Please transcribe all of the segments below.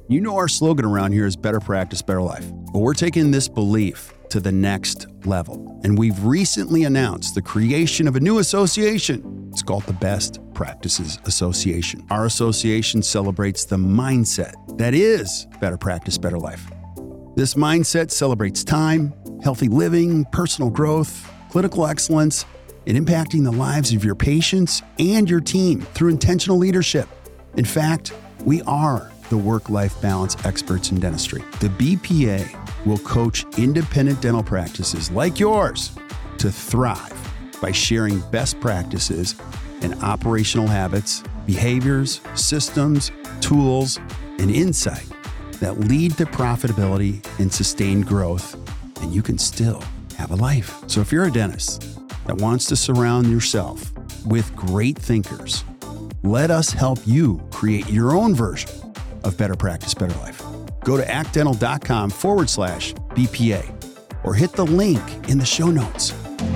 You know our slogan around here is better practice, better life. But we're taking this belief to the next level. And we've recently announced the creation of a new association. It's called the Best Practices Association. Our association celebrates the mindset that is better practice, better life. This mindset celebrates time, healthy living, personal growth, clinical excellence, and impacting the lives of your patients and your team through intentional leadership. In fact, we are the work-life balance experts in dentistry. The BPA will coach independent dental practices like yours to thrive by sharing best practices and operational habits, behaviors, systems, tools, and insight that lead to profitability and sustained growth, and you can still have a life. So if you're a dentist that wants to surround yourself with great thinkers, let us help you create your own version of better practice, better life. Go to actdental.com/BPA or hit the link in the show notes.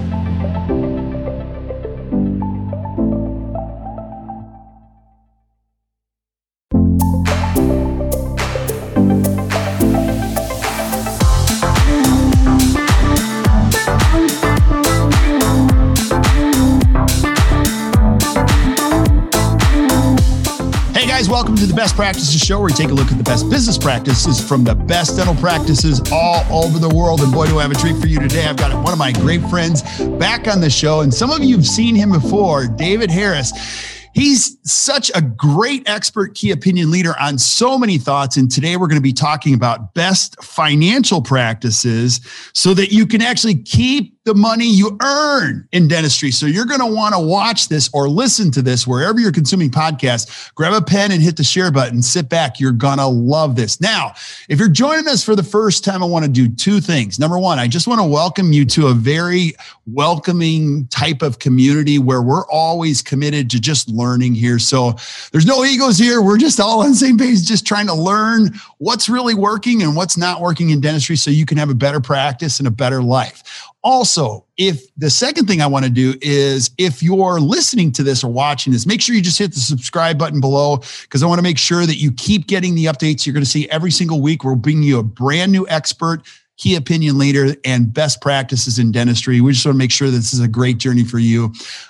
Welcome to the Best Practices Show, where we take a look at the best business practices from the best dental practices all over the world. And boy, do I have a treat for you today. I've got one of my great friends back on the show, and some of you have seen him before, David Harris. He's such a great expert key opinion leader on so many thoughts. And today we're going to be talking about best financial practices so that you can actually keep the money you earn in dentistry. So you're going to want to watch this or listen to this wherever you're consuming podcasts. Grab a pen and hit the share button. Sit back. You're going to love this. Now, if you're joining us for the first time, I want to do two things. Number one, I just want to welcome you to a very welcoming type of community where we're always committed to just learning here. So there's no egos here. We're just all on the same page, just trying to learn what's really working and what's not working in dentistry so you can have a better practice and a better life. Also, if the second thing I want to do is if you're listening to this or watching this, make sure you just hit the subscribe button below, because I want to make sure that you keep getting the updates you're going to see every single week. We're bringing you a brand new expert, key opinion leader, and best practices in dentistry. We just want to make sure that this is a great journey for you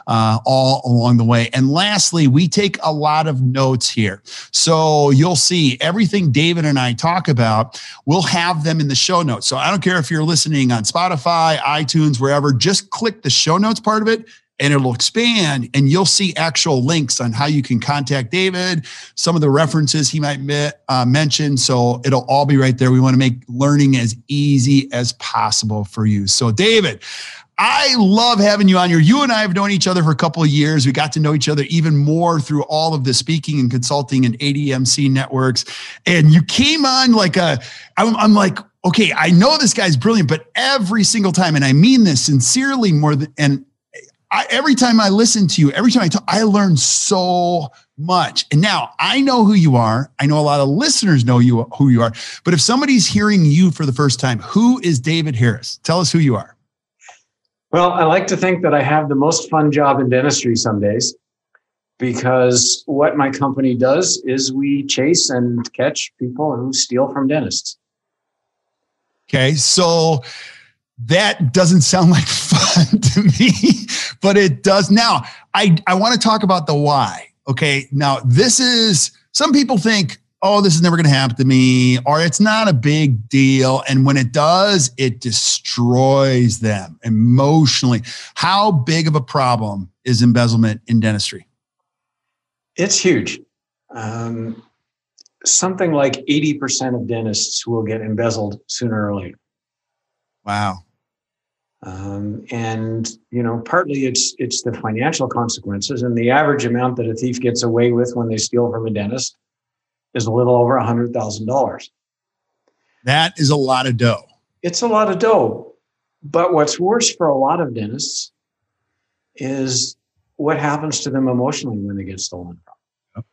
all along the way. And lastly, we take a lot of notes here. So you'll see everything David and I talk about, we'll have them in the show notes. So I don't care if you're listening on Spotify, iTunes, wherever, just click the show notes part of it, and it'll expand, and you'll see actual links on how you can contact David, some of the references he might mention. So it'll all be right there. We want to make learning as easy as possible for you. So David, I love having you on here. You and I have known each other for a couple of years. We got to know each other even more through all of the speaking and consulting and ADMC networks. And you came on I'm like, okay, I know this guy's brilliant, but every single time, and I mean this sincerely every time I listen to you, every time I talk, I learn so much. And now I know who you are. I know a lot of listeners know who you are. But if somebody's hearing you for the first time, who is David Harris? Tell us who you are. Well, I like to think that I have the most fun job in dentistry some days, because what my company does is we chase and catch people who steal from dentists. Okay, so that doesn't sound like fun to me, but it does. Now, I want to talk about the why. Okay. Now, some people think, oh, this is never going to happen to me, or it's not a big deal. And when it does, it destroys them emotionally. How big of a problem is embezzlement in dentistry? It's huge. Something like 80% of dentists will get embezzled sooner or later. Wow. And, partly it's the financial consequences, and the average amount that a thief gets away with when they steal from a dentist is a little over $100,000. That is a lot of dough. It's a lot of dough. But what's worse for a lot of dentists is what happens to them emotionally when they get stolen from.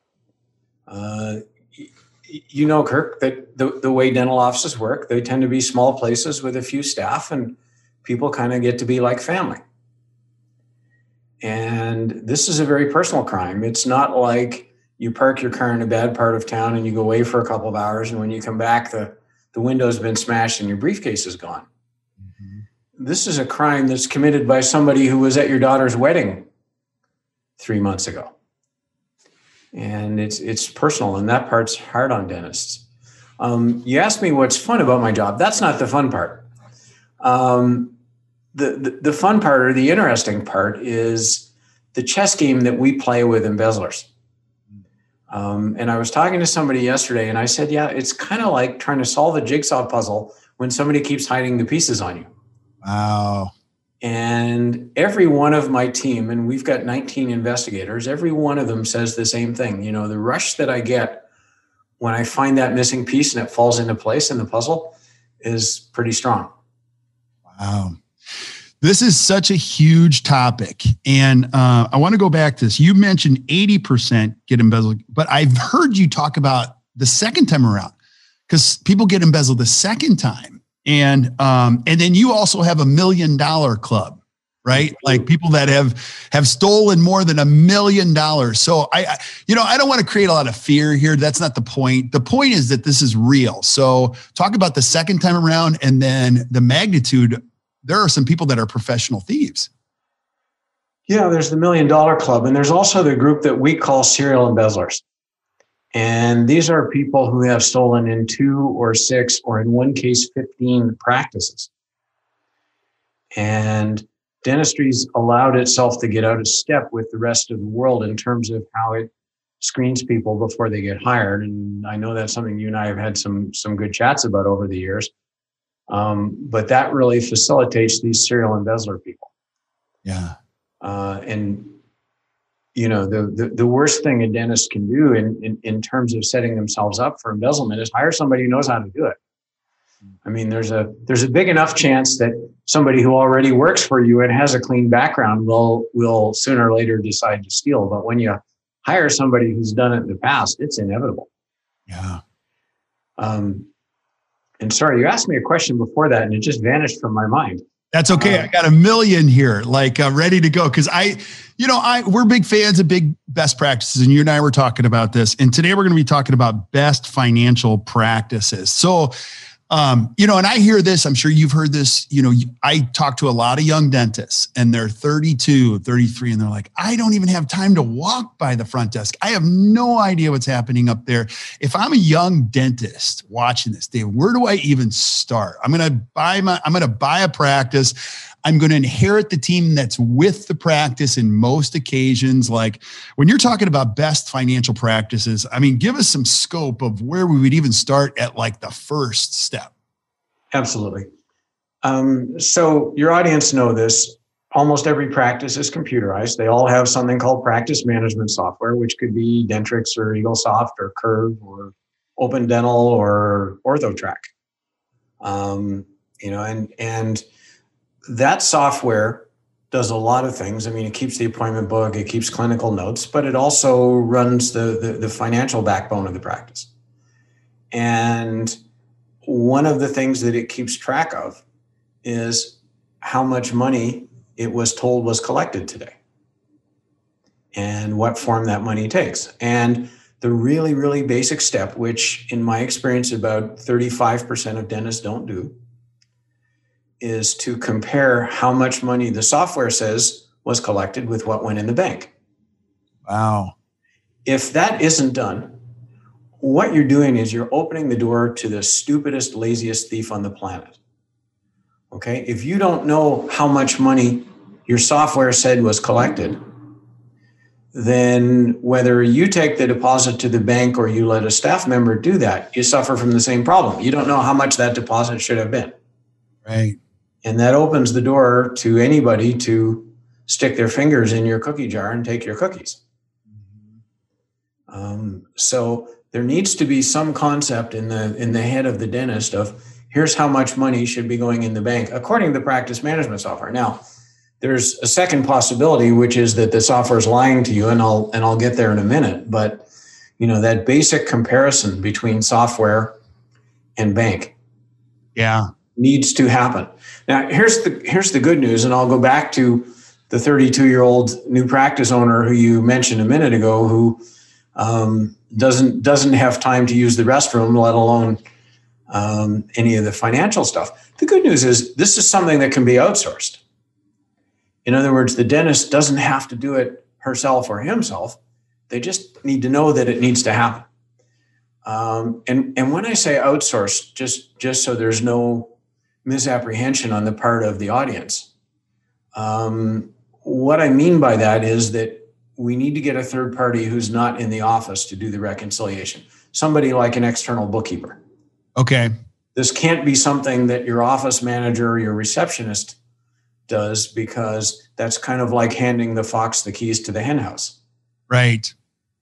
Kirk, that the way dental offices work, they tend to be small places with a few staff, and people kind of get to be like family. And this is a very personal crime. It's not like you park your car in a bad part of town and you go away for a couple of hours. And when you come back, the window's been smashed and your briefcase is gone. Mm-hmm. This is a crime that's committed by somebody who was at your daughter's wedding 3 months ago. And it's personal, and that part's hard on dentists. You asked me what's fun about my job. That's not the fun part. The fun part, or the interesting part, is the chess game that we play with embezzlers. And I was talking to somebody yesterday, and I said, yeah, it's kind of like trying to solve a jigsaw puzzle when somebody keeps hiding the pieces on you. Wow. And every one of my team, and we've got 19 investigators, every one of them says the same thing. You know, the rush that I get when I find that missing piece and it falls into place in the puzzle is pretty strong. Wow. This is such a huge topic. And I want to go back to this. You mentioned 80% get embezzled, but I've heard you talk about the second time around, because people get embezzled the second time. And then you also have $1 million club, right? Like people that have stolen more than $1 million. So I don't want to create a lot of fear here. That's not the point. The point is that this is real. So talk about the second time around, and then the magnitude. There are some people that are professional thieves. Yeah, there's the $1 million club, and there's also the group that we call serial embezzlers. And these are people who have stolen in 2 or 6, or in one case, 15 practices. And dentistry's allowed itself to get out of step with the rest of the world in terms of how it screens people before they get hired. And I know that's something you and I have had some good chats about over the years. But that really facilitates these serial embezzler people. Yeah. And you know, the worst thing a dentist can do in terms of setting themselves up for embezzlement is hire somebody who knows how to do it. I mean, there's a big enough chance that somebody who already works for you and has a clean background will sooner or later decide to steal. But when you hire somebody who's done it in the past, it's inevitable. Yeah. And sorry, you asked me a question before that and it just vanished from my mind. That's okay. I got $1 million here, ready to go. Cause we're big fans of big best practices, and you and I were talking about this. And today we're going to be talking about best financial practices. So, and I hear this, I'm sure you've heard this, I talk to a lot of young dentists, and they're 32, 33, and they're like, I don't even have time to walk by the front desk. I have no idea what's happening up there. If I'm a young dentist watching this, Dave, where do I even start? I'm going to buy a practice. I'm going to inherit the team that's with the practice in most occasions. Like when you're talking about best financial practices, I mean, give us some scope of where we would even start at the first step. Absolutely. So your audience know this. Almost every practice is computerized. They all have something called practice management software, which could be Dentrix or EagleSoft or Curve or Open Dental or OrthoTrack. And that software does a lot of things. I mean, it keeps the appointment book, it keeps clinical notes, but it also runs the financial backbone of the practice. And one of the things that it keeps track of is how much money it was told was collected today and what form that money takes. And the really, really basic step, which in my experience, about 35% of dentists don't do, is to compare how much money the software says was collected with what went in the bank. Wow. If that isn't done, what you're doing is you're opening the door to the stupidest, laziest thief on the planet. Okay? If you don't know how much money your software said was collected, then whether you take the deposit to the bank or you let a staff member do that, you suffer from the same problem. You don't know how much that deposit should have been. Right. And that opens the door to anybody to stick their fingers in your cookie jar and take your cookies. So there needs to be some concept in the head of the dentist of here's how much money should be going in the bank according to the practice management software. Now, there's a second possibility, which is that the software is lying to you, and I'll get there in a minute. But that basic comparison between software and bank, needs to happen. Now, here's the good news, and I'll go back to the 32-year-old new practice owner who you mentioned a minute ago, who doesn't have time to use the restroom, let alone any of the financial stuff. The good news is this is something that can be outsourced. In other words, the dentist doesn't have to do it herself or himself. They just need to know that it needs to happen. And when I say outsourced, just so there's no misapprehension on the part of the audience, what I mean by that is that we need to get a third party who's not in the office to do the reconciliation. Somebody like an external bookkeeper. Okay. This can't be something that your office manager or your receptionist does, because that's kind of like handing the fox the keys to the hen house. Right.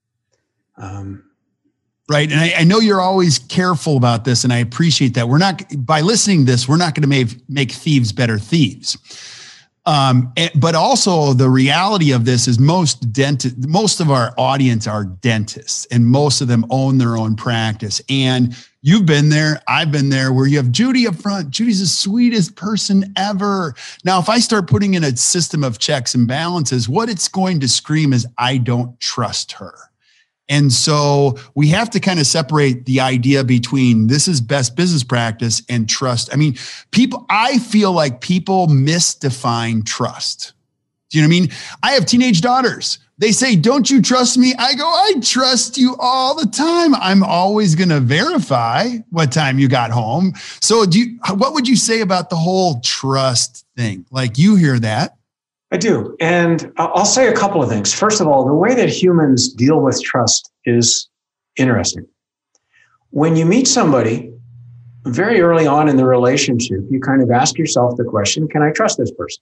Right. And I know you're always careful about this, and I appreciate that. By listening to this, we're not going to make thieves better thieves. But also the reality of this is most of our audience are dentists, and most of them own their own practice. And you've been there, I've been there, where you have Judy up front. Judy's the sweetest person ever. Now, if I start putting in a system of checks and balances, what it's going to scream is, I don't trust her. And so we have to kind of separate the idea between this is best business practice and trust. I mean, I feel like people misdefine trust. Do you know what I mean? I have teenage daughters. They say, don't you trust me? I go, I trust you all the time. I'm always going to verify what time you got home. So what would you say about the whole trust thing? Like, you hear that. I do. And I'll say a couple of things. First of all, the way that humans deal with trust is interesting. When you meet somebody very early on in the relationship, you kind of ask yourself the question, can I trust this person?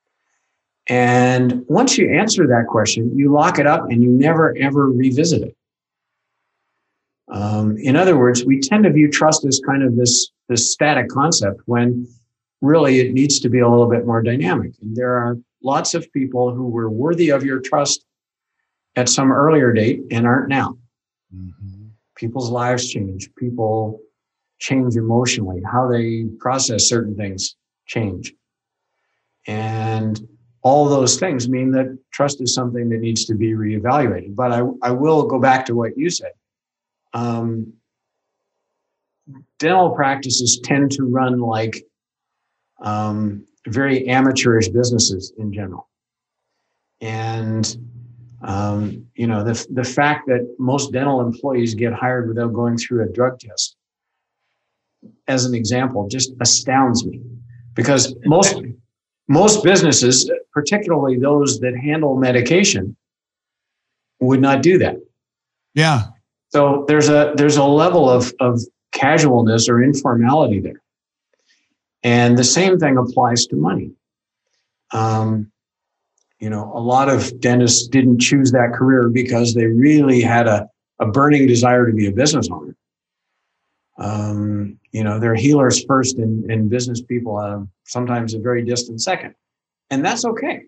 And once you answer that question, you lock it up and you never, ever revisit it. In other words, we tend to view trust as kind of this static concept, when really it needs to be a little bit more dynamic. And there are lots of people who were worthy of your trust at some earlier date and aren't now. Mm-hmm. People's lives change. People change emotionally. How they process certain things change. And all those things mean that trust is something that needs to be reevaluated. But I will go back to what you said. Dental practices tend to run like very amateurish businesses in general. And, the fact that most dental employees get hired without going through a drug test, as an example, just astounds me, because most businesses, particularly those that handle medication, would not do that. Yeah. So there's a level of casualness or informality there. And the same thing applies to money. A lot of dentists didn't choose that career because they really had a burning desire to be a business owner. They're healers first and business people sometimes a very distant second. And that's okay.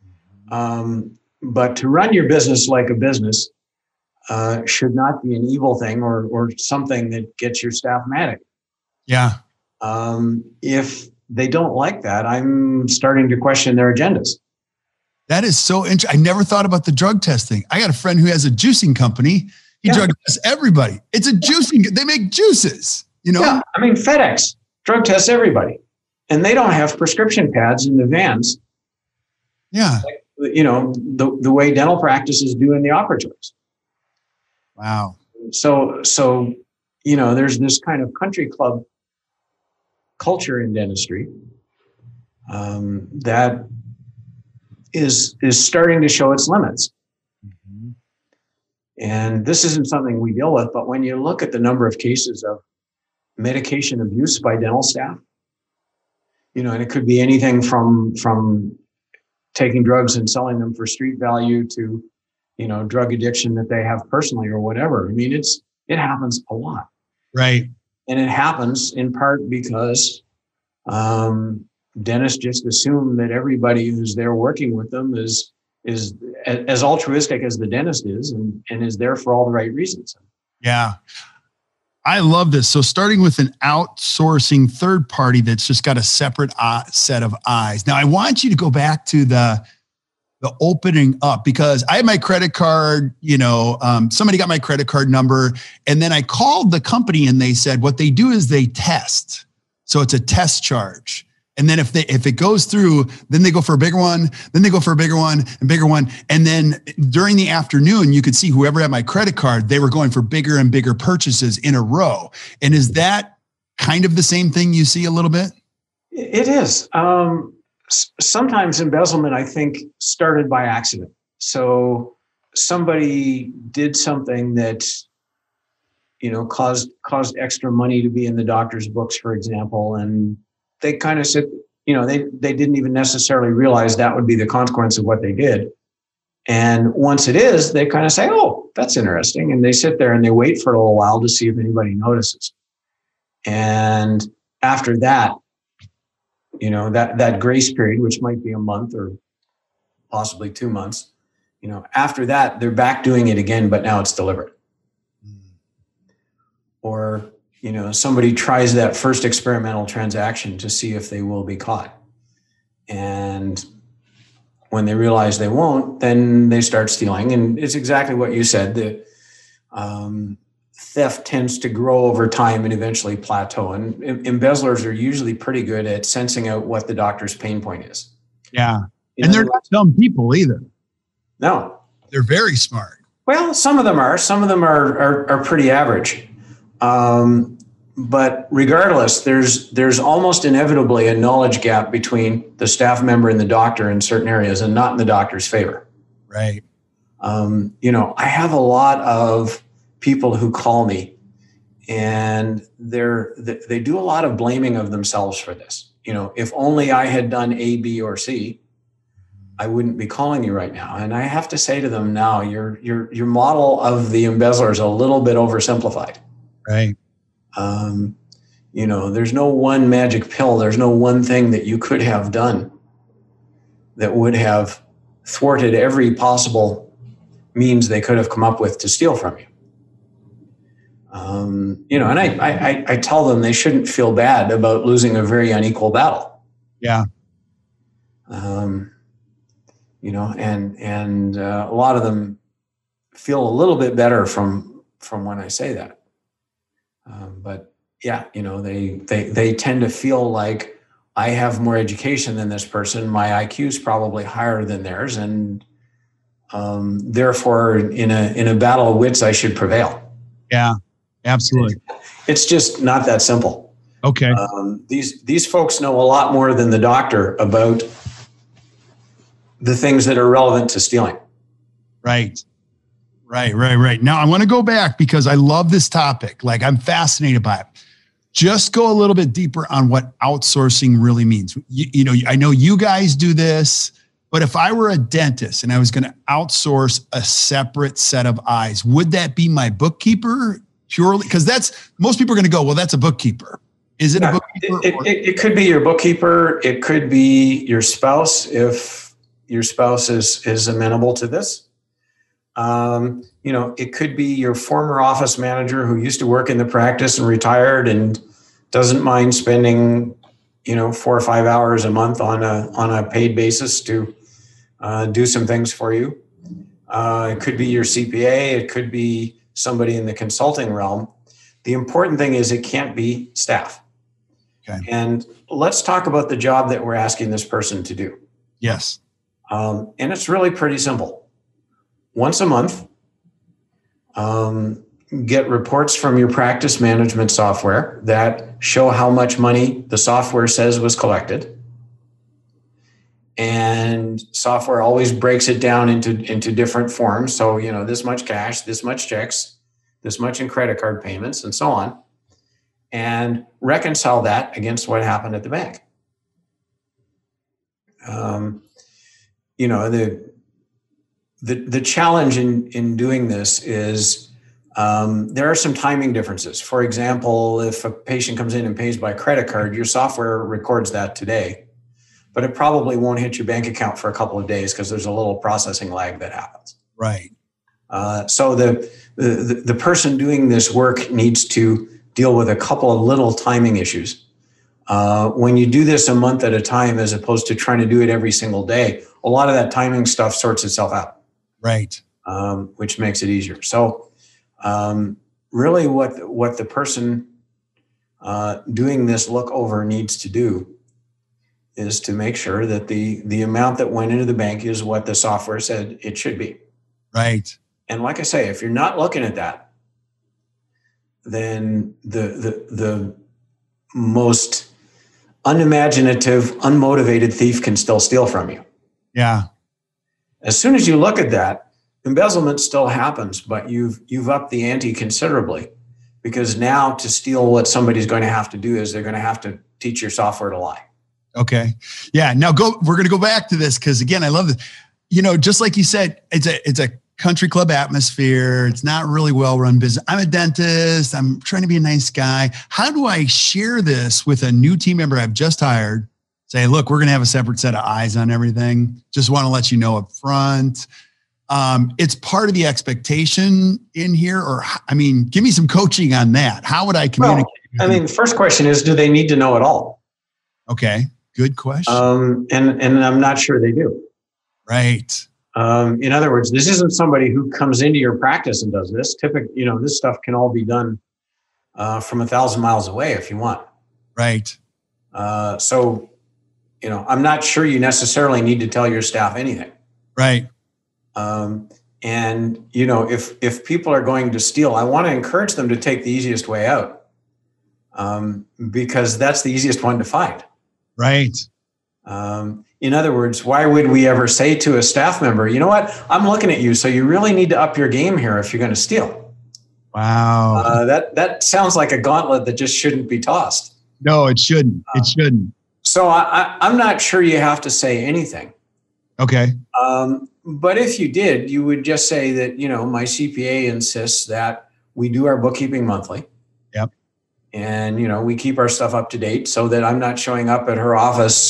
But to run your business like a business should not be an evil thing or something that gets your staff mad at you. Yeah. If they don't like that, I'm starting to question their agendas. That is so interesting. I never thought about the drug testing. I got a friend who has a juicing company. He drug tests everybody. It's a juicing. They make juices, Yeah, I mean, FedEx drug tests everybody. And they don't have prescription pads in the vans. Yeah. Like, the way dental practices do in the operatories. Wow. So there's this kind of country club culture in dentistry that is starting to show its limits. Mm-hmm. And this isn't something we deal with, but when you look at the number of cases of medication abuse by dental staff, and it could be anything from taking drugs and selling them for street value to, drug addiction that they have personally or whatever. I mean, it happens a lot. Right. And it happens in part because dentists just assume that everybody who's there working with them is as altruistic as the dentist is and is there for all the right reasons. Yeah. I love this. So starting with an outsourcing third party that's just got a separate set of eyes. Now I want you to go back to the opening up, because I had my credit card, somebody got my credit card number, and then I called the company and they said what they do is they test. So it's a test charge. And then if it goes through, then they go for a bigger one, then they go for a bigger one and bigger one. And then during the afternoon, you could see whoever had my credit card, they were going for bigger and bigger purchases in a row. And is that kind of the same thing you see a little bit? It is. Sometimes embezzlement, I think, started by accident. So somebody did something that, caused extra money to be in the doctor's books, for example, and they kind of said, they didn't even necessarily realize that would be the consequence of what they did. And once it is, they kind of say, oh, that's interesting. And they sit there and they wait for a little while to see if anybody notices. And after that, that grace period, which might be a month or possibly 2 months, after that, they're back doing it again, but now it's deliberate. Or, somebody tries that first experimental transaction to see if they will be caught. And when they realize they won't, then they start stealing. And it's exactly what you said. The theft tends to grow over time and eventually plateau. And embezzlers are usually pretty good at sensing out what the doctor's pain point is. Yeah. And they're not dumb people either. No. They're very smart. Well, some of them are. Some of them are pretty average. But regardless, there's almost inevitably a knowledge gap between the staff member and the doctor in certain areas, and not in the doctor's favor. Right. I have a lot of people who call me, and they do a lot of blaming of themselves for this. If only I had done A, B, or C, I wouldn't be calling you right now. And I have to say to them, now your model of the embezzler is a little bit oversimplified. Right. There's no one magic pill. There's no one thing that you could have done that would have thwarted every possible means they could have come up with to steal from you. And I tell them they shouldn't feel bad about losing a very unequal battle. Yeah. And a lot of them feel a little bit better from when I say that. But yeah, they tend to feel like I have more education than this person. My IQ is probably higher than theirs. And therefore in a battle of wits, I should prevail. Yeah, absolutely. It's just not that simple. Okay. These folks know a lot more than the doctor about the things that are relevant to stealing. Right. Now I want to go back because I love this topic. Like, I'm fascinated by it. Just go a little bit deeper on what outsourcing really means. I know you guys do this, but if I were a dentist and I was going to outsource a separate set of eyes, would that be my bookkeeper purely? Because most people are going to go, well, that's a bookkeeper. Is it a bookkeeper? It could be your bookkeeper. It could be your spouse if your spouse is amenable to this. It could be your former office manager who used to work in the practice and retired and doesn't mind spending, 4 or 5 hours a month on a paid basis to do some things for you. It could be your CPA. It could be somebody in the consulting realm. The important thing is it can't be staff. Okay. And let's talk about the job that we're asking this person to do. Yes. And it's really pretty simple. Once a month, get reports from your practice management software that show how much money the software says was collected. And software always breaks it down into different forms. So, this much cash, this much checks, this much in credit card payments, and so on. And reconcile that against what happened at the bank. The challenge in doing this is there are some timing differences. For example, if a patient comes in and pays by credit card, your software records that today, but it probably won't hit your bank account for a couple of days because there's a little processing lag that happens. Right. So the person doing this work needs to deal with a couple of little timing issues. When you do this a month at a time, as opposed to trying to do it every single day, a lot of that timing stuff sorts itself out. Right. Which makes it easier. So really what the person doing this look over needs to do is to make sure that the amount that went into the bank is what the software said it should be. Right. And like I say, if you're not looking at that, then the most unimaginative, unmotivated thief can still steal from you. Yeah. As soon as you look at that, embezzlement still happens, but you've upped the ante considerably, because now to steal, what somebody's going to have to do is they're going to have to teach your software to lie. Okay. Yeah. Now we're going to go back to this, because again, I love this. Just like you said, it's a country club atmosphere. It's not really well-run business. I'm a dentist. I'm trying to be a nice guy. How do I share this with a new team member I've just hired? Say, look, we're going to have a separate set of eyes on everything. Just want to let you know up front. It's part of the expectation in here, or, give me some coaching on that. How would I communicate? Well, the first question is, do they need to know it all? Okay. Good question. And I'm not sure they do. Right. In other words, this isn't somebody who comes into your practice and does this. Typically, this stuff can all be done from 1,000 miles away if you want. Right. So, I'm not sure you necessarily need to tell your staff anything. Right. And if people are going to steal, I want to encourage them to take the easiest way out, because that's the easiest one to find. Right. In other words, why would we ever say to a staff member, you know what, I'm looking at you, so you really need to up your game here if you're going to steal? Wow. That sounds like a gauntlet that just shouldn't be tossed. No, it shouldn't. It shouldn't. So I'm not sure you have to say anything. Okay. But if you did, you would just say that, my CPA insists that we do our bookkeeping monthly. Yep. And, we keep our stuff up to date so that I'm not showing up at her office,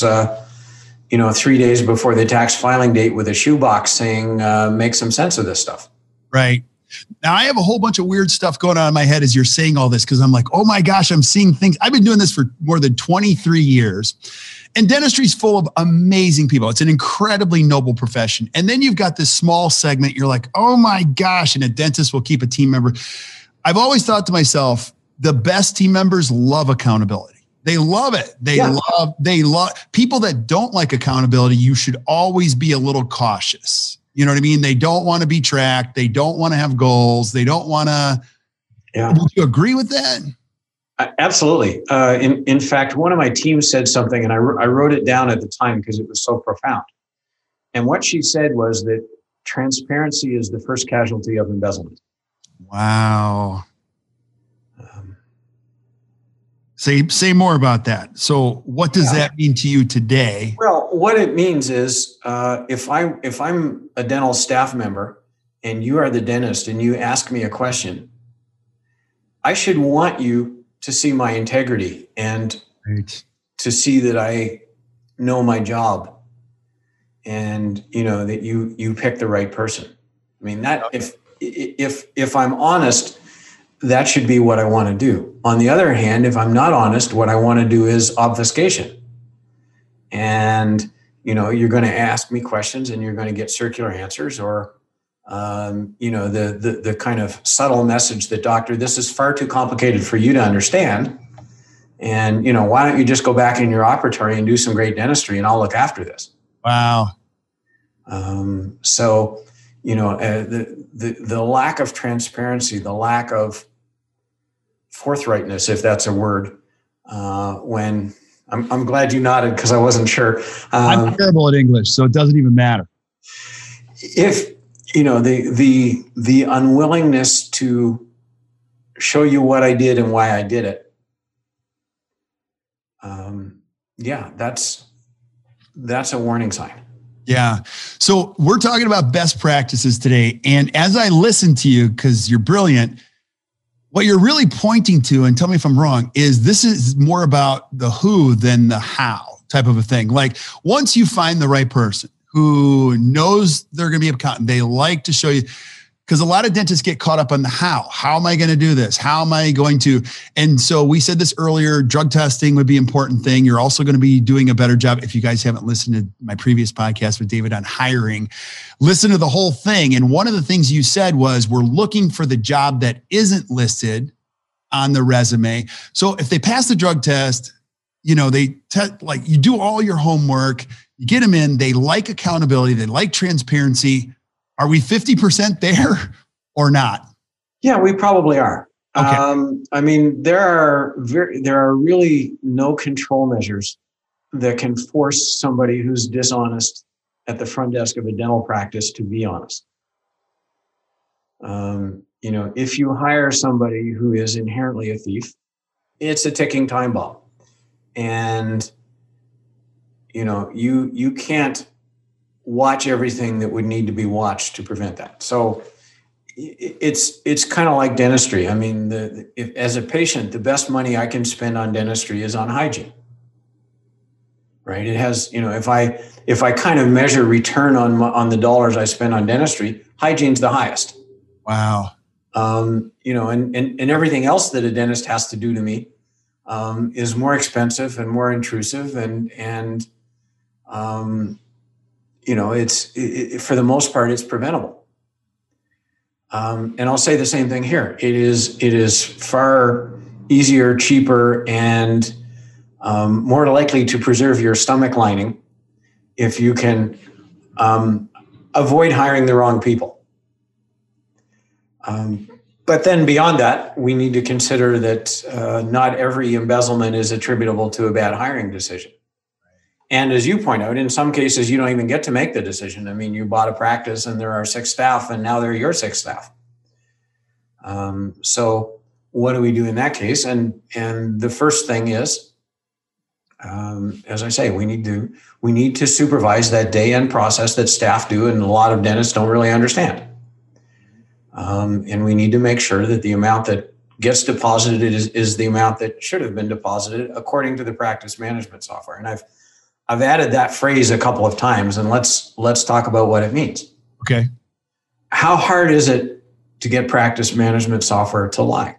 3 days before the tax filing date with a shoebox saying, make some sense of this stuff. Right. Now, I have a whole bunch of weird stuff going on in my head as you're saying all this, because I'm like, oh my gosh, I'm seeing things. I've been doing this for more than 23 years. And dentistry is full of amazing people. It's an incredibly noble profession. And then you've got this small segment. You're like, oh my gosh, and a dentist will keep a team member. I've always thought to myself, the best team members love accountability. They love it. They love people that don't like accountability. You should always be a little cautious. You know what I mean? They don't want to be tracked. They don't want to have goals. They don't want to. Yeah. Would you agree with that? Absolutely. In fact, one of my team said something, and I wrote it down at the time because it was so profound. And what she said was that transparency is the first casualty of embezzlement. Wow. Say more about that. So what does that mean to you today? Well, what it means is if I'm a dental staff member and you are the dentist and you ask me a question, I should want you to see my integrity and to see that I know my job and, that you pick the right person. I mean, that if I'm honest, that should be what I want to do. On the other hand, if I'm not honest, what I want to do is obfuscation. And, you're going to ask me questions and you're going to get circular answers or, the kind of subtle message that, doctor, this is far too complicated for you to understand. And, why don't you just go back in your operatory and do some great dentistry and I'll look after this. Wow. So, the lack of transparency, the lack of forthrightness, if that's a word, when I'm glad you nodded because I wasn't sure. I'm terrible at English, so it doesn't even matter. If, the unwillingness to show you what I did and why I did it. That's a warning sign. Yeah. So we're talking about best practices today. And as I listen to you, because you're brilliant, what you're really pointing to, and tell me if I'm wrong, is this is more about the who than the how type of a thing. Like once you find the right person who knows they're going to be accountant, they like to show you, Because a lot of dentists get caught up on the how. How am I going to do this? How am I going to? And so we said this earlier, drug testing would be an important thing. You're also going to be doing a better job. If you guys haven't listened to my previous podcast with David on hiring, listen to the whole thing. And one of the things you said was we're looking for the job that isn't listed on the resume. So if they pass the drug test, you know, like you do all your homework, you get them in, they like accountability, they like transparency. Are we 50% there or not? Yeah, we probably are. Okay. I mean, there are really no control measures that can force somebody who's dishonest at the front desk of a dental practice to be honest. You know, if you hire somebody who is inherently a thief, it's a ticking time bomb. And, you know, you can't watch everything that would need to be watched to prevent that. So it's kind of like dentistry. I mean, as a patient, the best money I can spend on dentistry is on hygiene, right? It has, you know, if I kind of measure return on the dollars I spend on dentistry, hygiene's the highest. Wow. You know, and everything else that a dentist has to do to me is more expensive and more intrusive and you know, for the most part, it's preventable. And I'll say the same thing here. It is far easier, cheaper, and more likely to preserve your stomach lining if you can avoid hiring the wrong people. But then beyond that, we need to consider that not every embezzlement is attributable to a bad hiring decision. And as you point out, in some cases, you don't even get to make the decision. I mean, you bought a practice and there are 6 staff and now they're your 6 staff. So what do we do in that case? And the first thing is, as I say, we need to supervise that day-end process that staff do and a lot of dentists don't really understand. And we need to make sure that the amount that gets deposited is the amount that should have been deposited according to the practice management software. And I've added that phrase a couple of times, and let's talk about what it means. Okay. How hard is it to get practice management software to lie?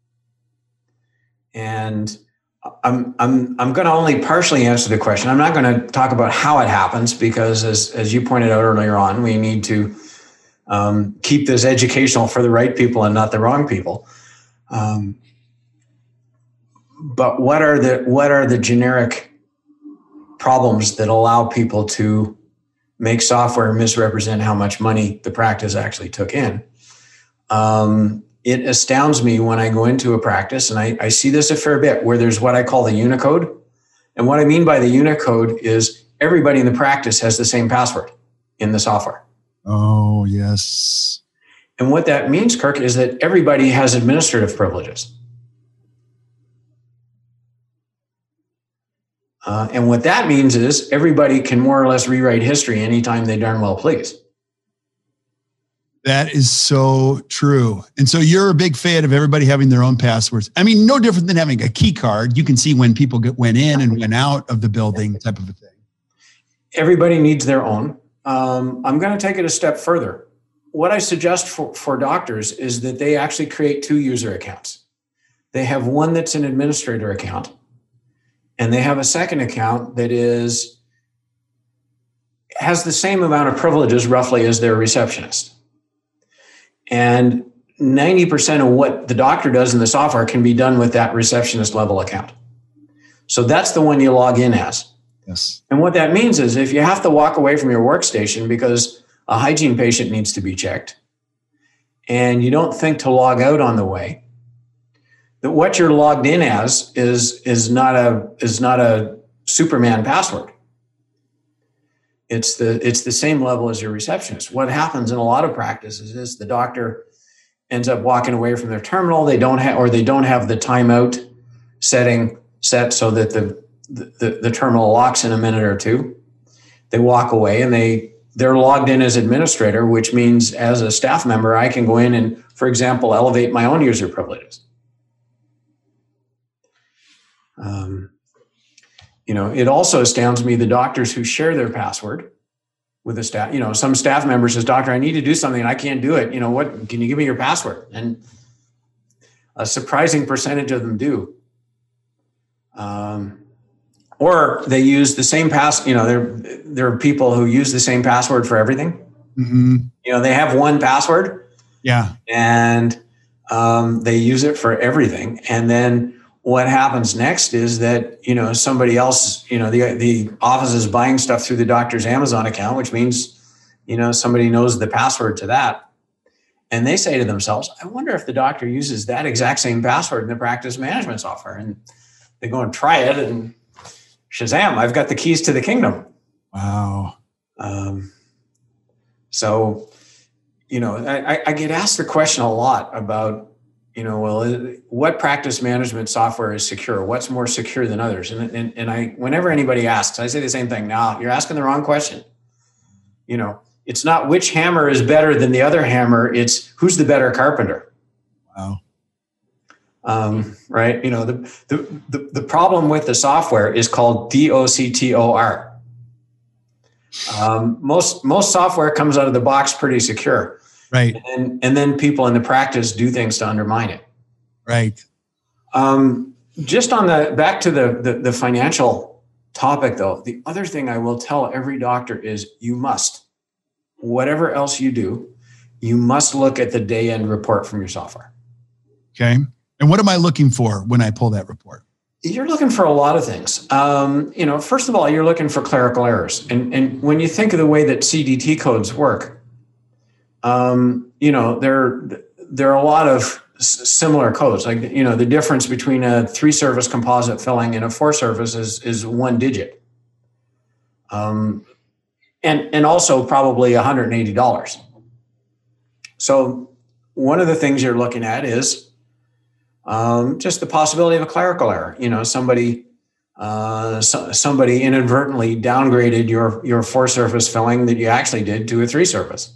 And I'm going to only partially answer the question. I'm not going to talk about how it happens because, as you pointed out earlier on, we need to keep this educational for the right people and not the wrong people. But what are the generic problems that allow people to make software misrepresent how much money the practice actually took in? It astounds me when I go into a practice, and I see this a fair bit, where there's what I call the Unicode. And what I mean by the Unicode is everybody in the practice has the same password in the software. Oh, yes. And what that means, Kirk, is that everybody has administrative privileges. And what that means is everybody can more or less rewrite history anytime they darn well please. That is so true. And so you're a big fan of everybody having their own passwords. I mean, no different than having a key card. You can see when people went in and went out of the building, type of a thing. Everybody needs their own. I'm going to take it a step further. What I suggest for doctors is that they actually create 2 user accounts. They have one that's an administrator account, and they have a second account that has the same amount of privileges roughly as their receptionist. And 90% of what the doctor does in the software can be done with that receptionist level account. So that's the one you log in as. Yes. And what that means is if you have to walk away from your workstation because a hygiene patient needs to be checked and you don't think to log out on the way, that what you're logged in as is not a Superman password. It's the same level as your receptionist. What happens in a lot of practices is the doctor ends up walking away from their terminal. They don't have the timeout setting set so that the terminal locks in a minute or two. They walk away and they're logged in as administrator, which means as a staff member, I can go in and, for example, elevate my own user privileges. It also astounds me the doctors who share their password with a staff. Some staff member says, "Doctor, I need to do something and I can't do it. What, can you give me your password?" And a surprising percentage of them do. Or they use the same there are people who use the same password for everything. Mm-hmm. They have one password. Yeah. And they use it for everything. And then what happens next is that, somebody else, the office is buying stuff through the doctor's Amazon account, which means, somebody knows the password to that. And they say to themselves, "I wonder if the doctor uses that exact same password in the practice management software." And they go and try it, and Shazam, I've got the keys to the kingdom. Wow. So, I get asked the question a lot about, what practice management software is secure? What's more secure than others? And whenever anybody asks, I say the same thing. Now, you're asking the wrong question. It's not which hammer is better than the other hammer. It's who's the better carpenter. Wow. Right. The problem with the software is called DOCTOR. Most software comes out of the box pretty secure. Right. And then people in the practice do things to undermine it. Right. Just on back to the financial topic though, the other thing I will tell every doctor is you must, whatever else you do, you must look at the day end report from your software. Okay. And what am I looking for when I pull that report? You're looking for a lot of things. First of all, you're looking for clerical errors. And when you think of the way that CDT codes work, there are a lot of similar codes. Like, the difference between a 3-service composite filling and a 4-service is 1 digit. And also probably $180. So one of the things you're looking at is just the possibility of a clerical error. Somebody inadvertently downgraded your 4-service filling that you actually did to a 3-service.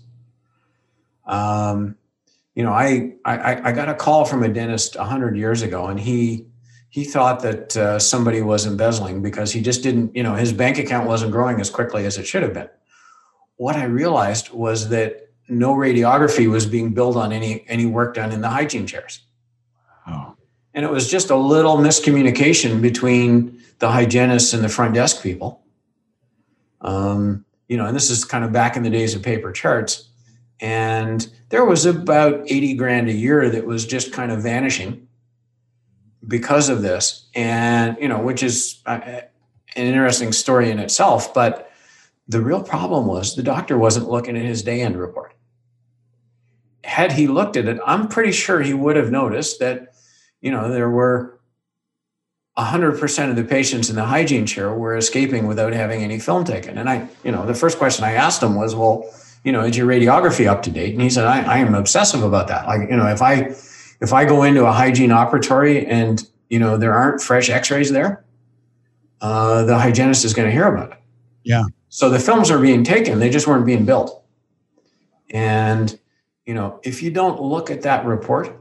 I got a call from a dentist 100 years ago, and he thought that somebody was embezzling because he just didn't, his bank account wasn't growing as quickly as it should have been. What I realized was that no radiography was being billed on any work done in the hygiene chairs. Oh. And it was just a little miscommunication between the hygienists and the front desk people. And this is kind of back in the days of paper charts. And there was about 80 grand a year that was just kind of vanishing because of this. And, which is an interesting story in itself. But the real problem was the doctor wasn't looking at his day end report. Had he looked at it, I'm pretty sure he would have noticed that, there were 100% of the patients in the hygiene chair were escaping without having any film taken. And the first question I asked him was, well, is your radiography up to date? And he said, I am obsessive about that. Like, if I go into a hygiene operatory and, there aren't fresh x-rays there, the hygienist is going to hear about it. Yeah. So the films are being taken. They just weren't being built. And, if you don't look at that report,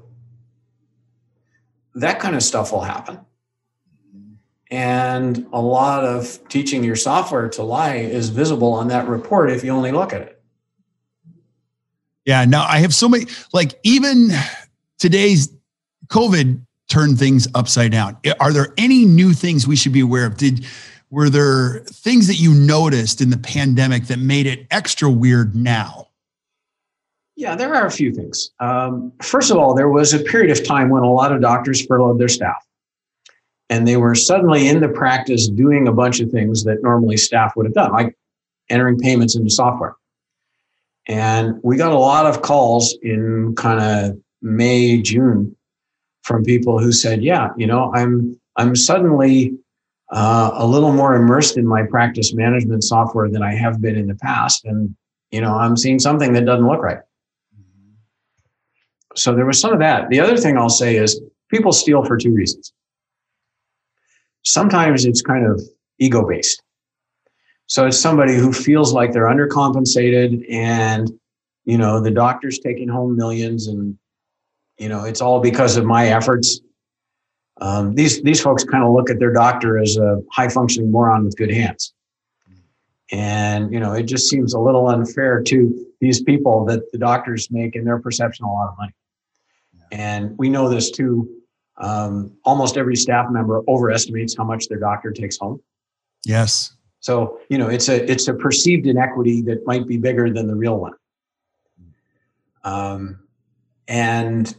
that kind of stuff will happen. And a lot of teaching your software to lie is visible on that report if you only look at it. Yeah. Now I have so many, like even today's COVID turned things upside down. Are there any new things we should be aware of? Were there things that you noticed in the pandemic that made it extra weird now? Yeah, there are a few things. First of all, there was a period of time when a lot of doctors furloughed their staff. And they were suddenly in the practice doing a bunch of things that normally staff would have done, like entering payments into software. And we got a lot of calls in kind of May, June from people who said, yeah, I'm suddenly a little more immersed in my practice management software than I have been in the past. And, I'm seeing something that doesn't look right. So there was some of that. The other thing I'll say is people steal for 2 reasons. Sometimes it's kind of ego-based. So it's somebody who feels like they're undercompensated and, the doctor's taking home millions and, it's all because of my efforts. These folks kind of look at their doctor as a high-functioning moron with good hands. And, it just seems a little unfair to these people that the doctors make in their perception a lot of money. And we know this too. Almost every staff member overestimates how much their doctor takes home. Yes. So, it's a perceived inequity that might be bigger than the real one. And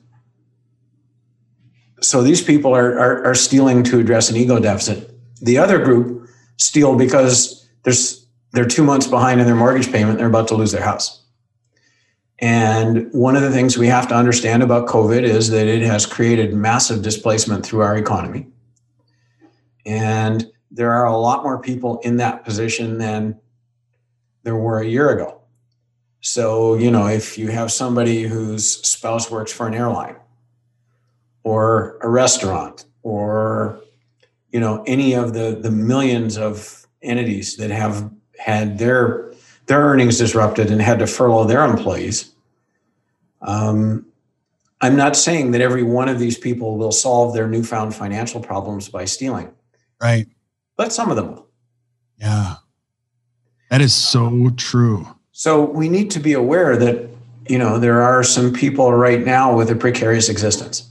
so these people are stealing to address an ego deficit. The other group steal because they're 2 months behind in their mortgage payment. They're about to lose their house. And one of the things we have to understand about COVID is that it has created massive displacement through our economy. And there are a lot more people in that position than there were a year ago. So, if you have somebody whose spouse works for an airline or a restaurant or, any of the millions of entities that have had their earnings disrupted and had to furlough their employees. I'm not saying that every one of these people will solve their newfound financial problems by stealing. Right. But some of them will. Yeah. That is so true. So we need to be aware that, there are some people right now with a precarious existence.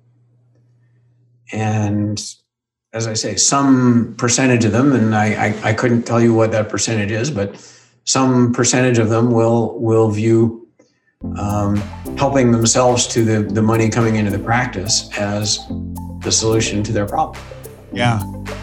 And as I say, some percentage of them, and I couldn't tell you what that percentage is, but some percentage of them will view helping themselves to the money coming into the practice as the solution to their problem. Yeah.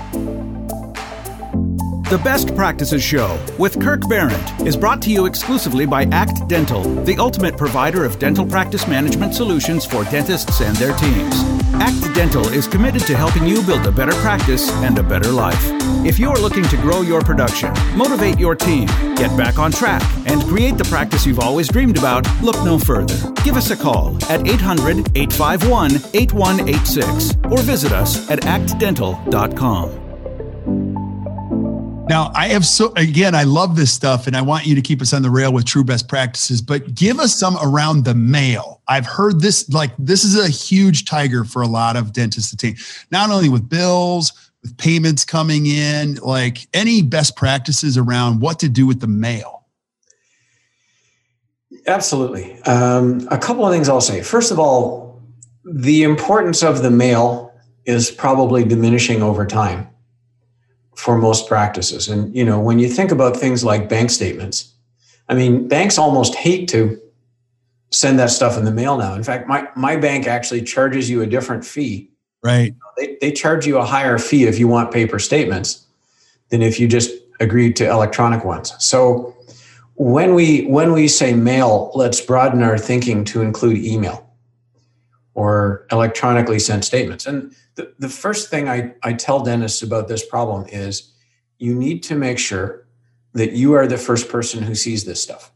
The Best Practices Show with Kirk Behrendt is brought to you exclusively by ACT Dental, the ultimate provider of dental practice management solutions for dentists and their teams. ACT Dental is committed to helping you build a better practice and a better life. If you're looking to grow your production, motivate your team, get back on track, and create the practice you've always dreamed about, look no further. Give us a call at 800-851-8186 or visit us at actdental.com. Now, I love this stuff, and I want you to keep us on the rail with true best practices, but give us some around the mail. I've heard this is a huge tiger for a lot of dentists to take, not only with bills, with payments coming in, like any best practices around what to do with the mail. Absolutely. A couple of things I'll say. First of all, the importance of the mail is probably diminishing over time for most practices. And, when you think about things like bank statements, banks almost hate to send that stuff in the mail now. In fact, my bank actually charges you a different fee. Right. They charge you a higher fee if you want paper statements than if you just agree to electronic ones. So when we say mail, let's broaden our thinking to include email or electronically sent statements. And the first thing I tell dentists about this problem is you need to make sure that you are the first person who sees this stuff.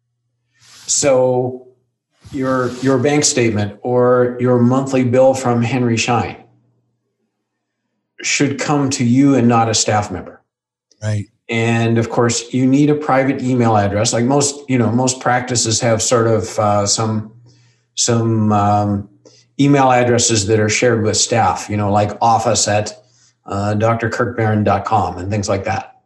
So your bank statement or your monthly bill from Henry Schein should come to you and not a staff member. Right. And of course, you need a private email address. Like most practices have sort of some email addresses that are shared with staff, like office at drkirkbehrendt.com and things like that.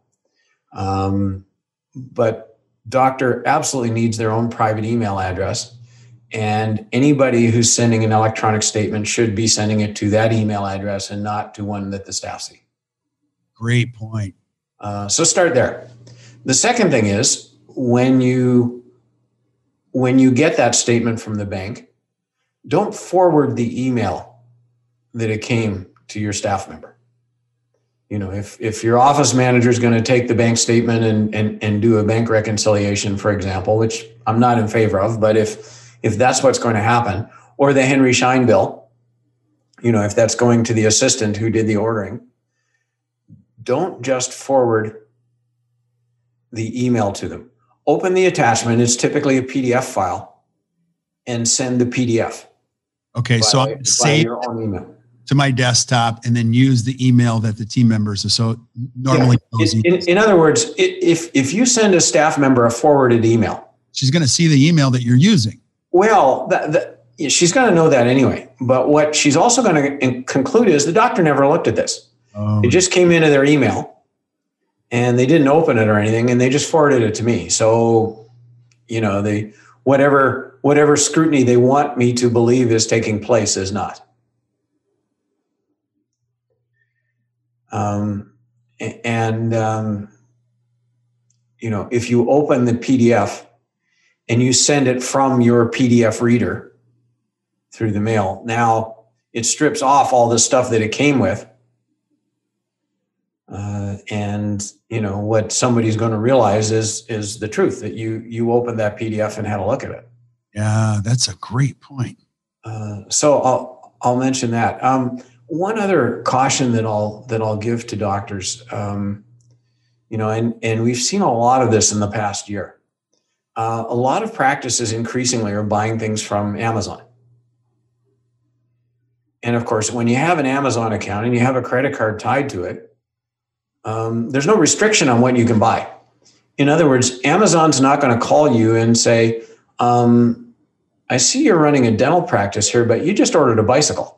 But doctor absolutely needs their own private email address. And anybody who's sending an electronic statement should be sending it to that email address and not to one that the staff see. Great point. So start there. The second thing is when you get that statement from the bank, don't forward the email that it came to your staff member. If your office manager is going to take the bank statement and do a bank reconciliation, for example, which I'm not in favor of, but if that's what's going to happen, or the Henry Schein bill, if that's going to the assistant who did the ordering, don't just forward the email to them. Open the attachment. It's typically a PDF file, and send the PDF. Okay, so I'm save your own email to my desktop and then use the email that the team members are so normally. Yeah. In other words, if you send a staff member a forwarded email, she's going to see the email that you're using. Well, she's going to know that anyway. But what she's also going to conclude is the doctor never looked at this. Oh. It just came into their email, and they didn't open it or anything, and they just forwarded it to me. So, they whatever scrutiny they want me to believe is taking place is not. If you open the PDF and you send it from your PDF reader through the mail, now it strips off all the stuff that it came with. What somebody's going to realize is the truth, that you opened that PDF and had a look at it. Yeah, that's a great point. So I'll mention that. One other caution that I'll give to doctors, and we've seen a lot of this in the past year. A lot of practices increasingly are buying things from Amazon. And of course, when you have an Amazon account and you have a credit card tied to it, there's no restriction on what you can buy. In other words, Amazon's not going to call you and say, I see you're running a dental practice here, but you just ordered a bicycle.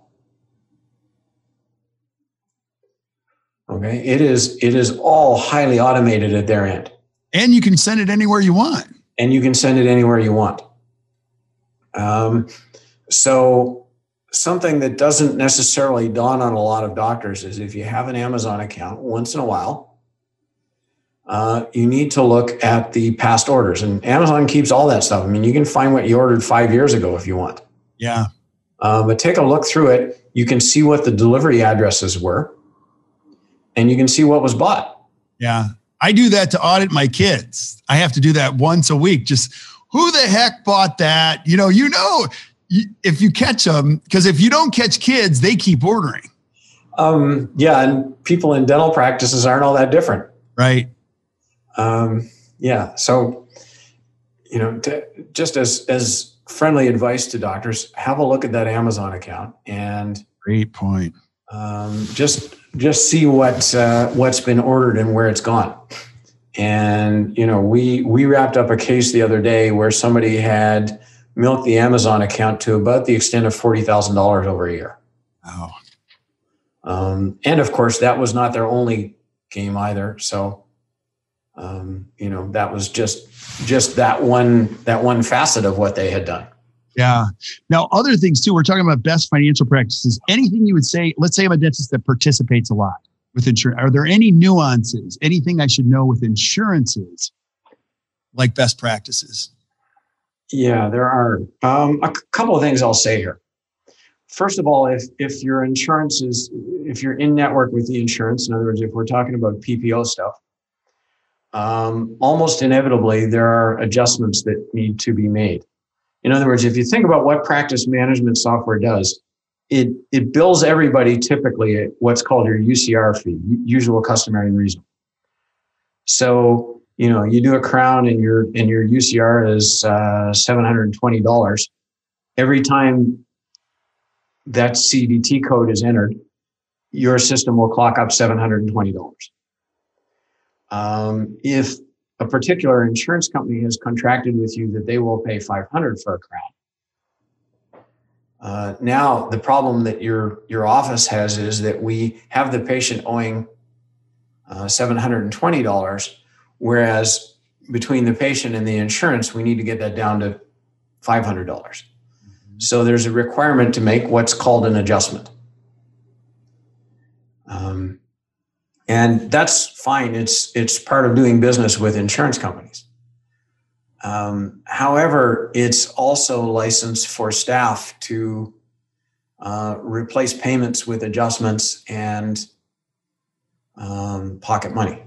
Okay, it is all highly automated at their end. And you can send it anywhere you want. So something that doesn't necessarily dawn on a lot of doctors is if you have an Amazon account, once in a while, you need to look at the past orders. And Amazon keeps all that stuff. I mean, you can find what you ordered 5 years ago if you want. Yeah. But take a look through it. You can see what the delivery addresses were, and you can see what was bought. Yeah. I do that to audit my kids. I have to do that once a week. Just who the heck bought that? If you catch them, because if you don't catch kids, they keep ordering. And people in dental practices aren't all that different. Right. So, just as friendly advice to doctors, have a look at that Amazon account and great point. Just see what's been ordered and where it's gone. And, we wrapped up a case the other day where somebody had milked the Amazon account to about the extent of $40,000 over a year. Wow. And of course, that was not their only game either. So, that was just that one facet of what they had done. Yeah. Now, other things too, we're talking about best financial practices. Anything you would say, let's say I'm a dentist that participates a lot with insurance. Are there any nuances, anything I should know with insurances, like best practices? Yeah, there are a couple of things I'll say here. First of all, if your insurance if you're in network with the insurance, in other words, if we're talking about PPO stuff, almost inevitably there are adjustments that need to be made. In other words, if you think about what practice management software does, it bills everybody typically at what's called your UCR fee, usual, customary, and reasonable. So, you do a crown and your UCR is $720. Every time that CDT code is entered, your system will clock up $720. If a particular insurance company has contracted with you that they will pay $500 for a crown, now the problem that your office has is that we have the patient owing $720. Whereas between the patient and the insurance, we need to get that down to $500. Mm-hmm. So there's a requirement to make what's called an adjustment. And that's fine. It's part of doing business with insurance companies. However, it's also licensed for staff to replace payments with adjustments and pocket money.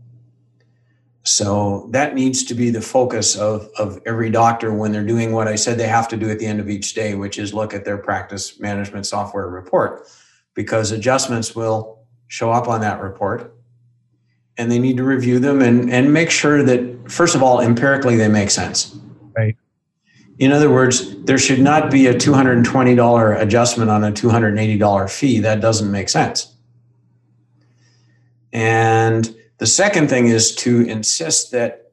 So that needs to be the focus of every doctor when they're doing what I said they have to do at the end of each day, which is look at their practice management software report, because adjustments will show up on that report and they need to review them and make sure that, first of all, empirically they make sense. Right. In other words, there should not be a $220 adjustment on a $280 fee. That doesn't make sense. And the second thing is to insist that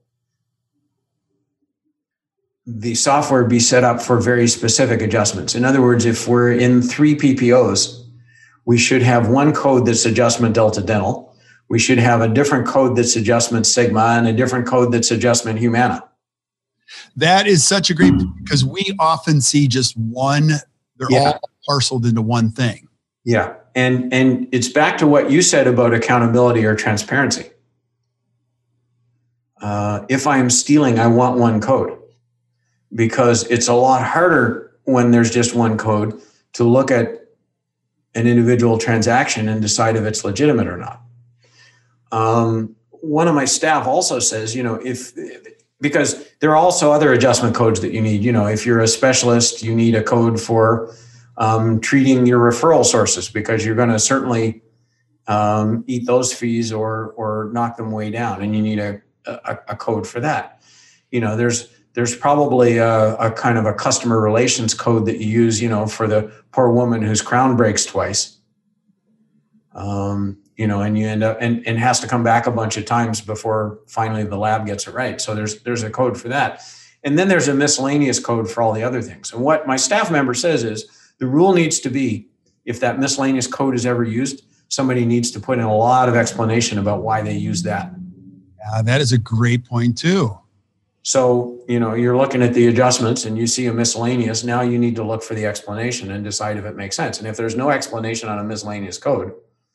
the software be set up for very specific adjustments. In other words, if we're in 3 PPOs, we should have one code that's adjustment delta dental. We should have a different code that's adjustment Sigma and a different code that's adjustment Humana. That is such a great, because we often see just one, they're all parceled into one thing. Yeah. And it's back to what you said about accountability or transparency. If I am stealing, I want one code, because it's a lot harder when there's just one code to look at an individual transaction and decide if it's legitimate or not. One of my staff also says, because there are also other adjustment codes that you need. If you're a specialist, you need a code for treating your referral sources, because you're going to certainly eat those fees or knock them way down, and you need a code for that. There's probably a kind of a customer relations code that you use, for the poor woman whose crown breaks twice. And you end up and has to come back a bunch of times before finally the lab gets it right. So there's a code for that. And then there's a miscellaneous code for all the other things. And what my staff member says is the rule needs to be, if that miscellaneous code is ever used, somebody needs to put in a lot of explanation about why they use that. Yeah, that is a great point too. So, you're looking at the adjustments and you see a miscellaneous. Now you need to look for the explanation and decide if it makes sense. And if there's no explanation on a miscellaneous code,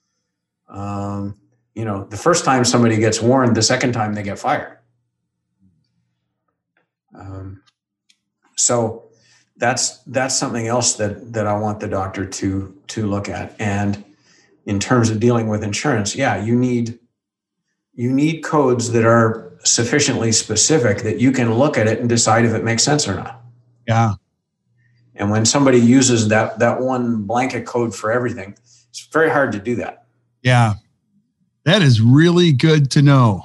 the first time somebody gets warned, the second time they get fired. So that's something else that I want the doctor to look at. And in terms of dealing with insurance, you need codes that are sufficiently specific that you can look at it and decide if it makes sense or not. Yeah. And when somebody uses that one blanket code for everything, it's very hard to do that. Yeah. That is really good to know.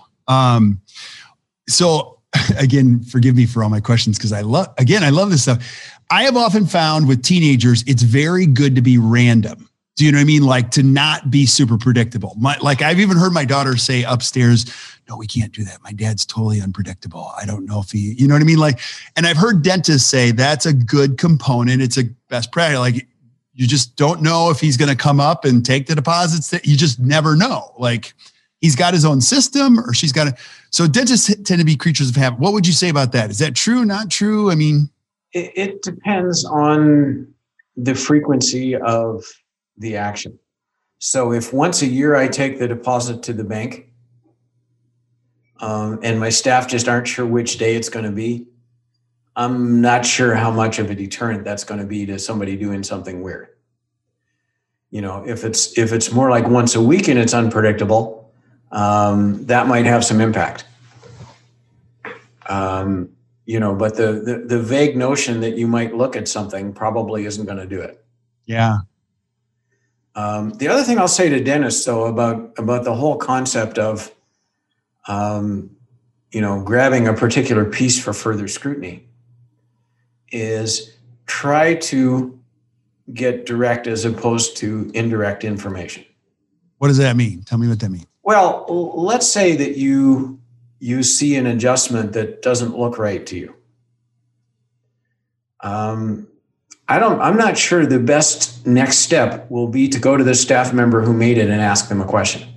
So again, forgive me for all my questions, because I love this stuff. I have often found with teenagers, it's very good to be random. Do you know what I mean? Like to not be super predictable. Like I've even heard my daughter say upstairs, no, we can't do that. My dad's totally unpredictable. I don't know if you know what I mean? Like, and I've heard dentists say that's a good component. It's a best practice. Like you just don't know if he's going to come up and take the deposits. That you just never know. Like he's got his own system or she's got so dentists tend to be creatures of habit. What would you say about that? Is that true? Not true? I mean, it depends on the frequency of the action. So if once a year I take the deposit to the bank, and my staff just aren't sure which day it's going to be, I'm not sure how much of a deterrent that's going to be to somebody doing something weird. If it's more like once a week and it's unpredictable, that might have some impact. But the vague notion that you might look at something probably isn't going to do it. Yeah. The other thing I'll say to dentists, though, about the whole concept of, grabbing a particular piece for further scrutiny is try to get direct as opposed to indirect information. What does that mean? Tell me what that means. Well, let's say that you see an adjustment that doesn't look right to you. I'm not sure the best next step will be to go to the staff member who made it and ask them a question.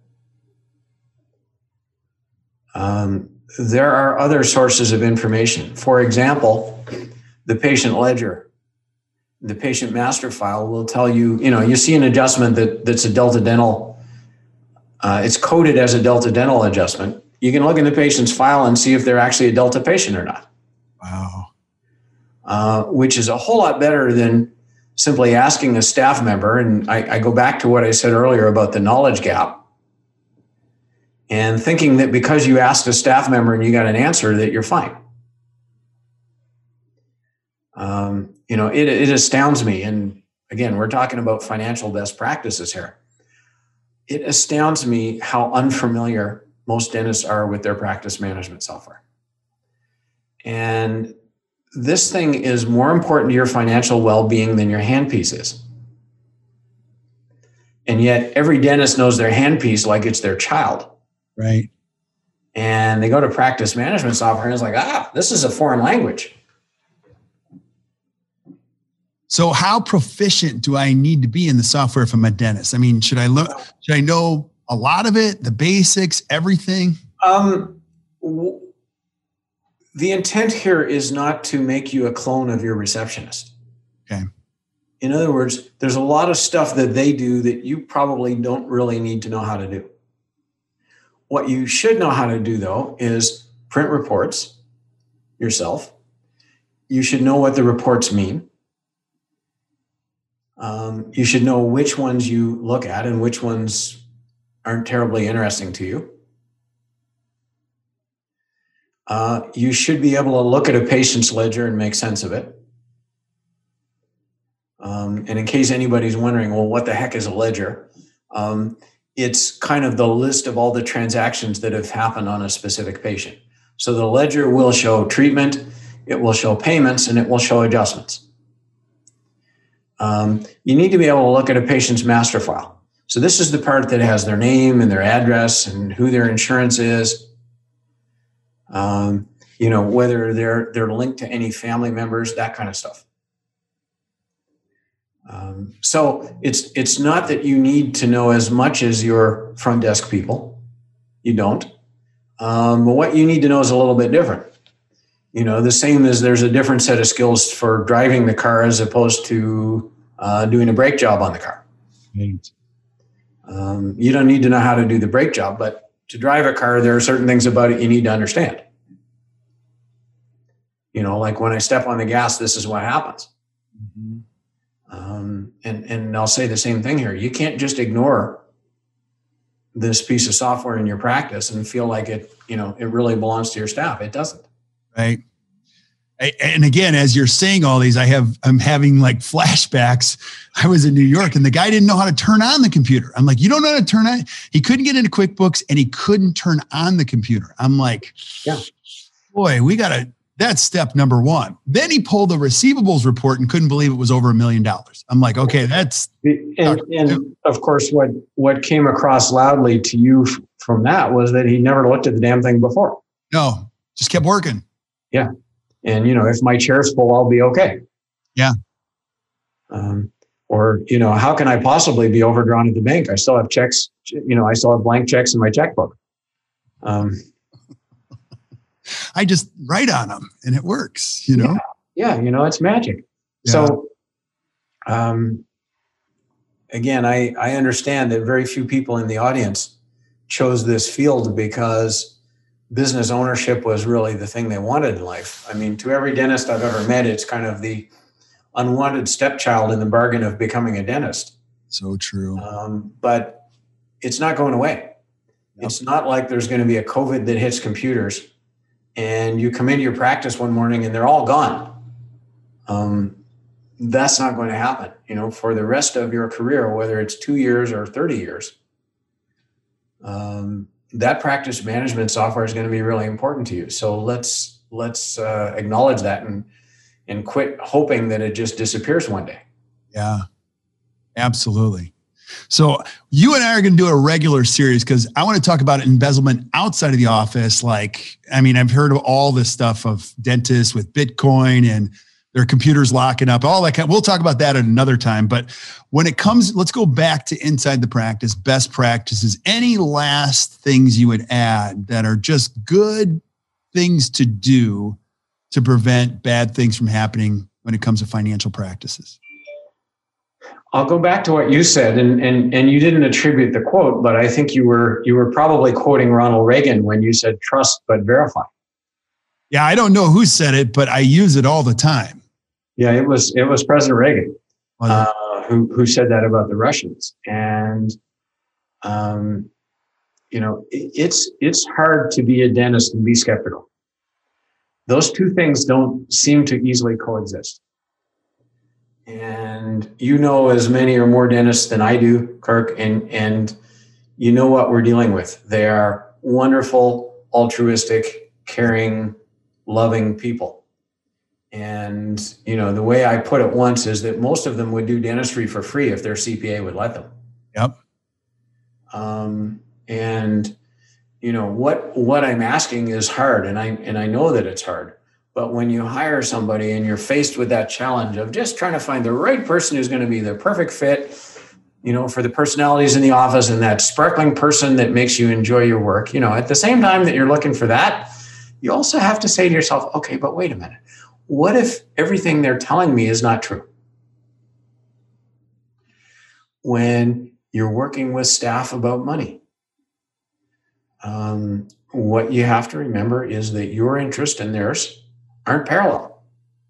There are other sources of information. For example, the patient ledger, the patient master file will tell you, you see an adjustment that's a Delta Dental. It's coded as a Delta Dental adjustment. You can look in the patient's file and see if they're actually a Delta patient or not. Wow. Which is a whole lot better than simply asking a staff member. And I go back to what I said earlier about the knowledge gap and thinking that because you asked a staff member and you got an answer that you're fine. It astounds me. And again, we're talking about financial best practices here. It astounds me how unfamiliar most dentists are with their practice management software. And this thing is more important to your financial well-being than your handpiece is. And yet every dentist knows their handpiece like it's their child. Right. And they go to practice management software and it's like, this is a foreign language. So how proficient do I need to be in the software if I'm a dentist? I mean, should I know A lot of it, the basics, everything? The intent here is not to make you a clone of your receptionist. Okay. In other words, there's a lot of stuff that they do that you probably don't really need to know how to do. What you should know how to do, though, is print reports yourself. You should know what the reports mean. You should know which ones you look at and which ones aren't terribly interesting to you. You should be able to look at a patient's ledger and make sense of it. And in case anybody's wondering, well, what the heck is a ledger? It's kind of the list of all the transactions that have happened on a specific patient. So the ledger will show treatment, it will show payments, and it will show adjustments. You need to be able to look at a patient's master file. So this is the part that has their name and their address and who their insurance is. Whether they're linked to any family members, that kind of stuff. So it's not that you need to know as much as your front desk people. You don't. But what you need to know is a little bit different. The same as there's a different set of skills for driving the car as opposed to doing a brake job on the car. Right. You don't need to know how to do the brake job, but to drive a car, there are certain things about it you need to understand. Like when I step on the gas, this is what happens. Mm-hmm. And I'll say the same thing here. You can't just ignore this piece of software in your practice and feel like it really belongs to your staff. It doesn't. Right. And again, as you're saying all these, I'm having like flashbacks. I was in New York and the guy didn't know how to turn on the computer. I'm like, you don't know how to turn on? He couldn't get into QuickBooks and he couldn't turn on the computer. I'm like, yeah, boy, that's step number one. Then he pulled the receivables report and couldn't believe it was over $1 million. I'm like, okay, that's. And of course, what came across loudly to you from that was that he never looked at the damn thing before. No, just kept working. Yeah. And, if my chair's full, I'll be okay. Yeah. Or, how can I possibly be overdrawn at the bank? I still have checks, I still have blank checks in my checkbook. I just write on them and it works, Yeah, it's magic. Yeah. So, again, I understand that very few people in the audience chose this field because business ownership was really the thing they wanted in life. I mean, to every dentist I've ever met, it's kind of the unwanted stepchild in the bargain of becoming a dentist. So true. But it's not going away. Yep. It's not like there's going to be a COVID that hits computers and you come into your practice one morning and they're all gone. That's not going to happen, for the rest of your career, whether it's 2 years or 30 years. That practice management software is going to be really important to you. So let's acknowledge that and quit hoping that it just disappears one day. Yeah, absolutely. So you and I are going to do a regular series because I want to talk about embezzlement outside of the office. I've heard of all this stuff of dentists with Bitcoin and their computers locking up, all that kind. We'll talk about that at another time. But when it comes, let's go back to inside the practice, best practices. Any last things you would add that are just good things to do to prevent bad things from happening when it comes to financial practices? I'll go back to what you said, and you didn't attribute the quote, but I think you were probably quoting Ronald Reagan when you said trust but verify. Yeah, I don't know who said it, but I use it all the time. Yeah, it was President Reagan who said that about the Russians, and it's hard to be a dentist and be skeptical. Those two things don't seem to easily coexist. And as many or more dentists than I do, Kirk, and you know what we're dealing with. They are wonderful, altruistic, caring, loving people. And, the way I put it once is that most of them would do dentistry for free if their CPA would let them. Yep. What I'm asking is hard, and I know that it's hard. But when you hire somebody and you're faced with that challenge of just trying to find the right person who's going to be the perfect fit, for the personalities in the office and that sparkling person that makes you enjoy your work. At the same time that you're looking for that, you also have to say to yourself, okay, but wait a minute. What if everything they're telling me is not true? When you're working with staff about money, what you have to remember is that your interest and theirs aren't parallel.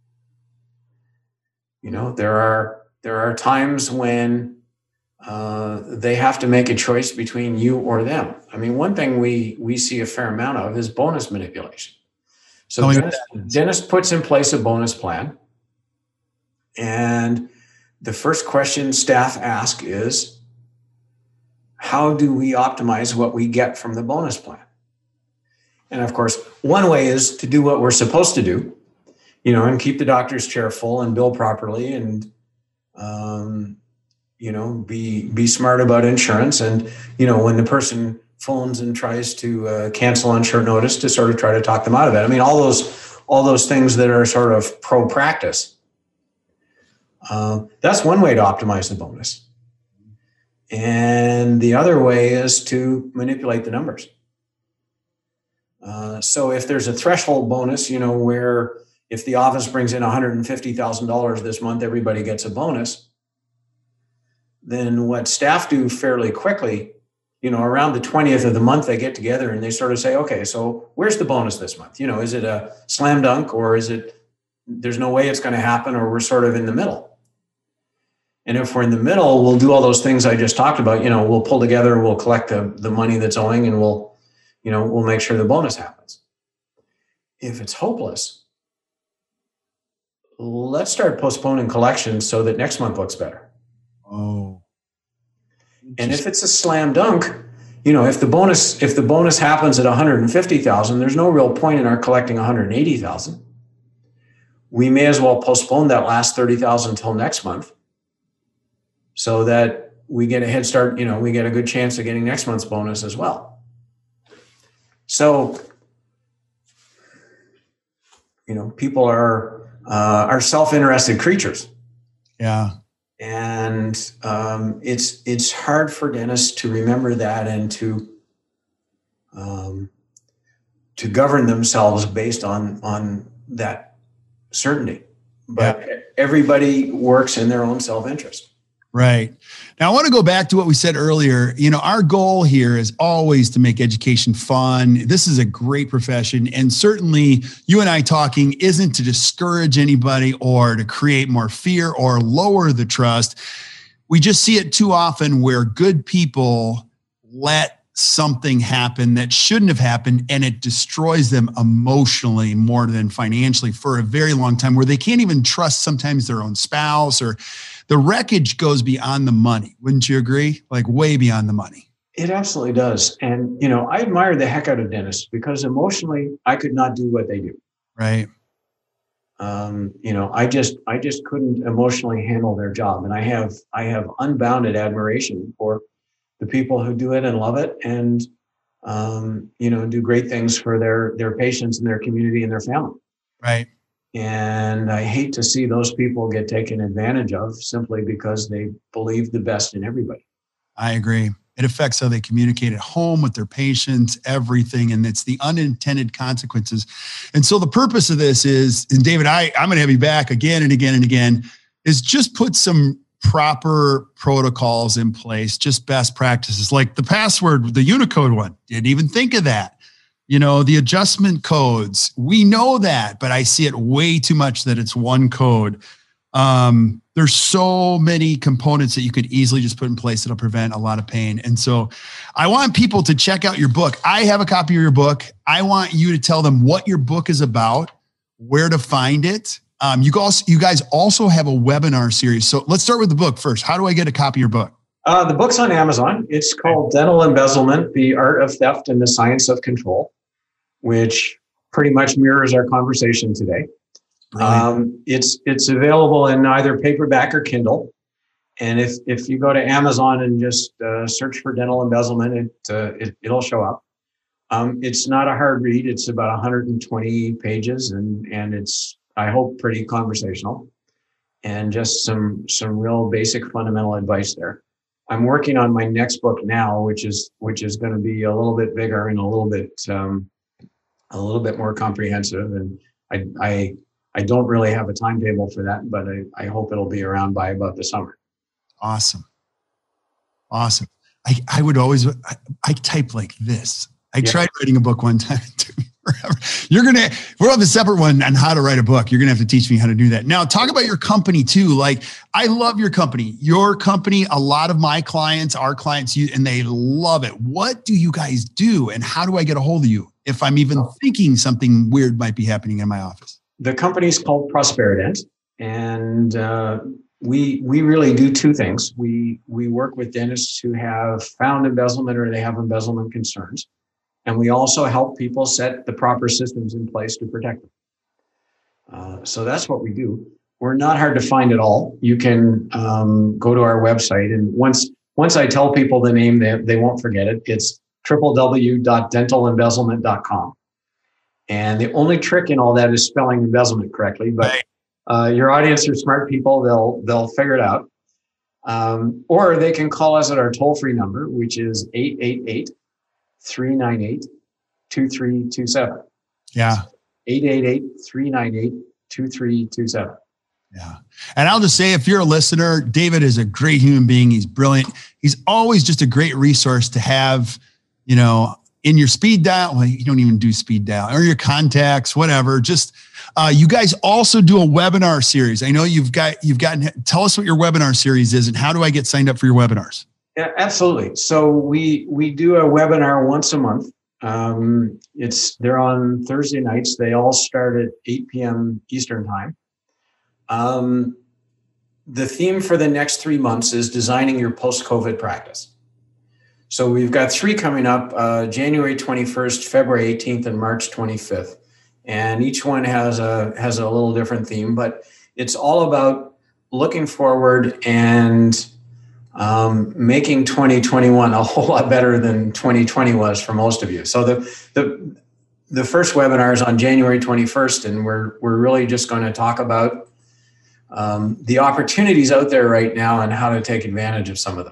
There are times when they have to make a choice between you or them. One thing we see a fair amount of is bonus manipulation. So Dennis puts in place a bonus plan, and the first question staff ask is, how do we optimize what we get from the bonus plan? And of course, one way is to do what we're supposed to do, and keep the doctor's chair full and bill properly and, be smart about insurance. And, when the person phones and tries to cancel on short notice, to sort of try to talk them out of it. All those things that are sort of pro practice. That's one way to optimize the bonus. And the other way is to manipulate the numbers. So if there's a threshold bonus, where if the office brings in $150,000 this month, everybody gets a bonus, then what staff do fairly quickly, around the 20th of the month, they get together and they sort of say, okay, so where's the bonus this month? Is it a slam dunk, or is it, there's no way it's going to happen, or we're sort of in the middle? And if we're in the middle, we'll do all those things I just talked about. We'll pull together, we'll collect the money that's owing, and we'll make sure the bonus happens. If it's hopeless, let's start postponing collections so that next month looks better. Oh. And if it's a slam dunk, if the bonus happens at 150,000, there's no real point in our collecting 180,000. We may as well postpone that last 30,000 till next month, so that we get a head start. We get a good chance of getting next month's bonus as well. So, people are self-interested creatures. Yeah. And it's hard for dentists to remember that and to govern themselves based on that certainty. But everybody works in their own self-interest. Right. Now, I want to go back to what we said earlier. Our goal here is always to make education fun. This is a great profession. And certainly you and I talking isn't to discourage anybody or to create more fear or lower the trust. We just see it too often where good people let something happen that shouldn't have happened, and it destroys them emotionally more than financially for a very long time, where they can't even trust sometimes their own spouse, or the wreckage goes beyond the money. Wouldn't you agree? Like way beyond the money. It absolutely does. And, I admire the heck out of dentists because emotionally I could not do what they do. Right. I just couldn't emotionally handle their job. And I have unbounded admiration for the people who do it and love it and, do great things for their patients and their community and their family. Right. And I hate to see those people get taken advantage of simply because they believe the best in everybody. I agree. It affects how they communicate at home with their patients, everything. And it's the unintended consequences. And so the purpose of this is, and David, I'm going to have you back again and again and again, is just put some proper protocols in place, just best practices, like the password, the Unicode one. Didn't even think of that. The adjustment codes, we know that, but I see it way too much that it's one code. There's so many components that you could easily just put in place that'll prevent a lot of pain. And so I want people to check out your book. I have a copy of your book. I want you to tell them what your book is about, where to find it. You guys also have a webinar series. So let's start with the book first. How do I get a copy of your book? The book's on Amazon. It's called Dental Embezzlement, The Art of Theft and the Science of Control, which pretty much mirrors our conversation today. Right. It's available in either paperback or Kindle. And if you go to Amazon and just search for Dental Embezzlement, it'll show up. It's not a hard read. It's about 120 pages and it's, I hope, pretty conversational and just some real basic fundamental advice there. I'm working on my next book now, which is going to be a little bit bigger and a little bit more comprehensive. And I don't really have a timetable for that, but I hope it'll be around by about the summer. Awesome. I would always, I type like this. I tried writing a book one time. It took me forever. We'll have a separate one on how to write a book. You're going to have to teach me how to do that. Now, talk about your company too. Like, I love your company. Your company, a lot of my clients, our clients, and they love it. What do you guys do? And how do I get a hold of you if I'm even thinking something weird might be happening in my office? The company is called Prosperident, and we really do two things. We work with dentists who have found embezzlement or they have embezzlement concerns. And we also help people set the proper systems in place to protect them. So that's what we do. We're not hard to find at all. You can go to our website, and once I tell people the name, they won't forget it. It's www.dentalembezzlement.com. And the only trick in all that is spelling embezzlement correctly. But your audience are smart people; they'll figure it out. Or they can call us at our toll-free number, which is 888-398-2327. Yeah. 888-398-2327. Yeah. And I'll just say, if you're a listener, David is a great human being. He's brilliant. He's always just a great resource to have, in your speed dial. Well, you don't even do speed dial, or your contacts, whatever. Just, you guys also do a webinar series. I know you've gotten, tell us what your webinar series is and how do I get signed up for your webinars? Yeah, absolutely. So we do a webinar once a month. They're on Thursday nights. They all start at 8 p.m. Eastern time. The theme for the next 3 months is designing your post-COVID practice. So we've got 3 coming up, January 21st, February 18th, and March 25th. And each one has a little different theme, but it's all about looking forward and making 2021 a whole lot better than 2020 was for most of you. So the first webinar is on January 21st, and we're really just going to talk about the opportunities out there right now and how to take advantage of some of them.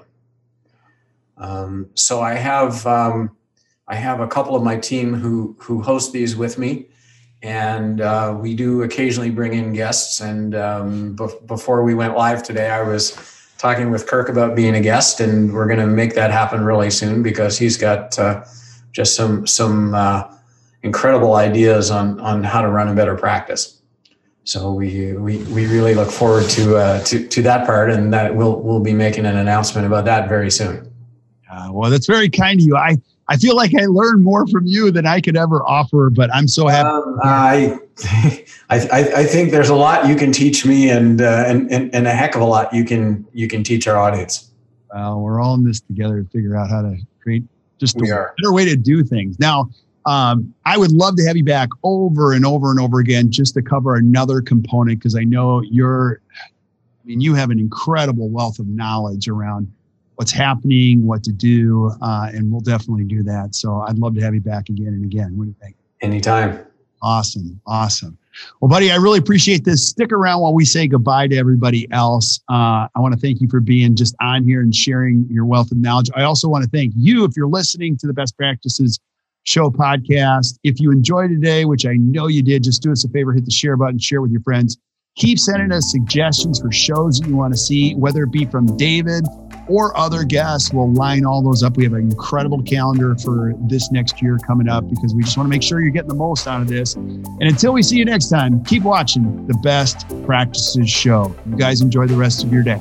So I have a couple of my team who host these with me, and we do occasionally bring in guests. And before we went live today, I was talking with Kirk about being a guest, and we're going to make that happen really soon because he's got just some incredible ideas on how to run a better practice. So we really look forward to that part, and that we'll be making an announcement about that very soon. Well, that's very kind of you. I feel like I learned more from you than I could ever offer, but I'm so happy. I think there's a lot you can teach me, and a heck of a lot you can teach our audience. We're all in this together to figure out how to create just a better way to do things. Now, I would love to have you back over and over and over again just to cover another component, because I know you have an incredible wealth of knowledge around what's happening, what to do, and we'll definitely do that. So I'd love to have you back again and again. What do you think? Anytime. Awesome. Well, buddy, I really appreciate this. Stick around while we say goodbye to everybody else. I want to thank you for being just on here and sharing your wealth of knowledge. I also want to thank you if you're listening to the Best Practices Show podcast. If you enjoyed today, which I know you did, just do us a favor, hit the share button, share with your friends. Keep sending us suggestions for shows that you want to see, whether it be from David or other guests. We'll line all those up. We have an incredible calendar for this next year coming up because we just want to make sure you're getting the most out of this. And until we see you next time, keep watching the Best Practices Show. You guys enjoy the rest of your day.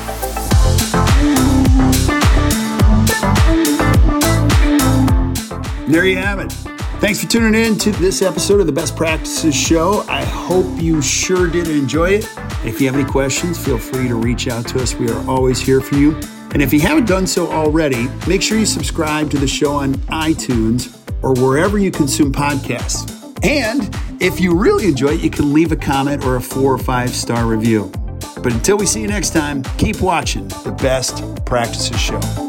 There you have it. Thanks for tuning in to this episode of the Best Practices Show. I hope you sure did enjoy it. If you have any questions, feel free to reach out to us. We are always here for you. And if you haven't done so already, make sure you subscribe to the show on iTunes or wherever you consume podcasts. And if you really enjoy it, you can leave a comment or a 4 or 5 star review. But until we see you next time, keep watching the Best Practices Show.